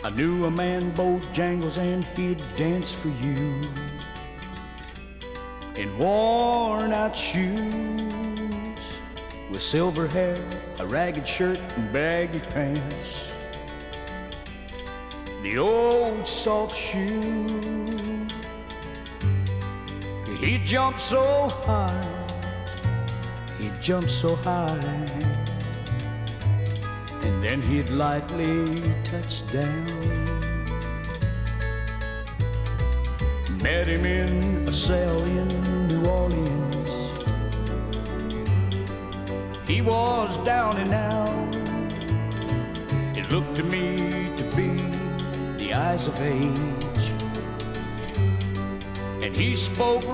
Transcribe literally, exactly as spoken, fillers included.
I knew a man Bojangles and he'd dance for you in worn out shoes, with silver hair, a ragged shirt and baggy pants, the old soft shoe. He'd jump so high, he'd jump so high, and then he'd lightly touch down. Met him in a cell in New Orleans. He was down and out. It looked to me to be the eyes of age, and he spoke